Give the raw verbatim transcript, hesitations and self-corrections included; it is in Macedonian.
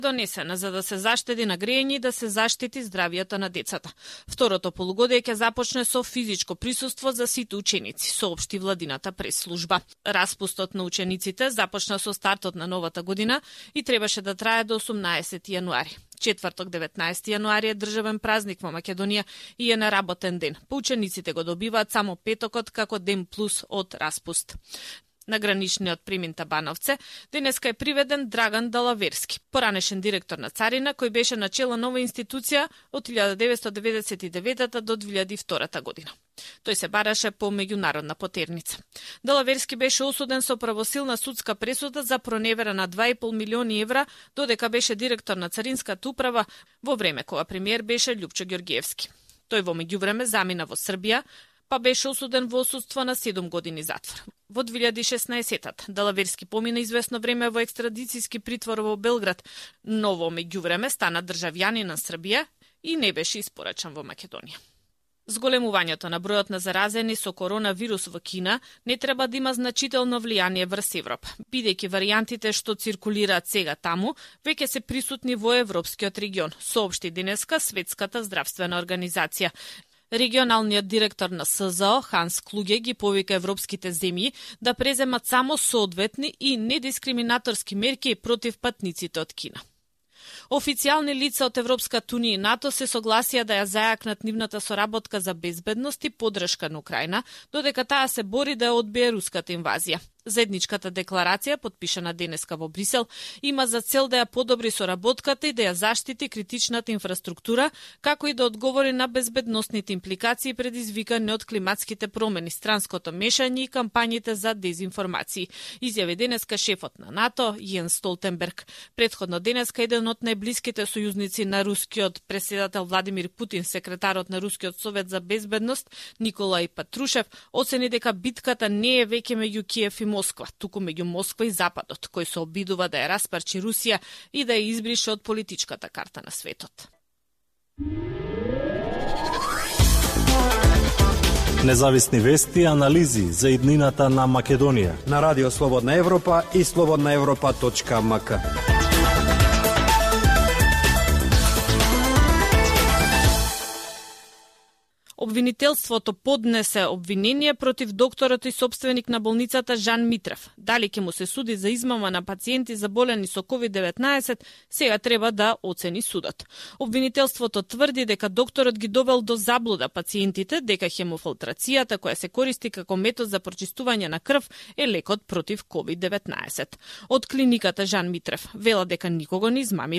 донесена за да се заштеди на грејење и да се заштити здравието на децата. Второто полугодие ќе започне со физичко присуство за сите ученици, соопшти владината пресслужба. Распустот на учениците започна со стартот на новата година и требаше да трае до осумнаесети јануари. Четврток, деветнаесети јануари е државен празник во Македонија и е неработен ден. По учениците го добиваат само петокот како ден плюс од распуст. На граничниот премин Табановце денеска е приведен Драган Далаверски, поранешен директор на Царина, кој беше на чело нова институција од илјада деветстотини деведесет и девета до две илјади и втора година. Тој се бараше по меѓународна потерница. Далаверски беше осуден со правосилна судска пресуда за проневера на два и пол милиони евра, додека беше директор на Царинската управа во време кога премиер беше Љупчо Ѓорѓиевски. Тој во меѓувреме замина во Србија, па беше осуден во отсуство на седум години затвор. Во две илјади и шеснаесета Далаверски помина известно време во екстрадицијски притвор во Белград, но во меѓувреме стана државјанин на Србија и не беше испорачан во Македонија. Зголемувањето на бројот на заразени со коронавирус во Кина не треба да има значително влијание врз Европа, бидејќи варијантите што циркулираат сега таму веќе се присутни во европскиот регион, соопшти денеска Светската здравствена организација. Регионалниот директор на С З О, Ханс Клуге, ги повика европските земји да преземат само соодветни и недискриминаторски мерки против патниците од Кина. Официјални лица од Европската унија и НАТО се согласија да ја зајакнат нивната соработка за безбедност и поддршка на Украина, додека таа се бори да ја одбие руската инвазија. Заедничката декларација, потпишана денеска во Брисел, има за цел да ја подобри соработката и да ја заштити критичната инфраструктура, како и да одговори на безбедносните импликации предизвикани од климатските промени, странското мешање и кампањите за дезинформации, изјави денеска шефот на НАТО Јенс Столтенберг. Предходно денеска еден од најблиските сојузници на рускиот преседател Владимир Путин, секретарот на Рускиот совет за безбедност Николај Патрушев, оцени дека битката не е веќе меѓу Киев и Москва, туку меѓу Москва и Западот, кој се обидува да ја распарчи Русија и да ја избрише од политичката карта на светот. Независни вести и анализи за иднината на Македонија на Радио Слободна Европа и слободна европа точка ем ка. Обвинителството поднесе обвинение против докторот и собственик на болницата Жан Митрев. Дали ќе му се суди за измама на пациенти заболени со ковид деветнаесет, сега треба да оцени судот. Обвинителството тврди дека докторот ги довел до заблуда пациентите, дека хемофилтрацијата која се користи како метод за прочистување на крв е лекот против ковид деветнаесет. Од клиниката Жан Митрев вела дека никого не измами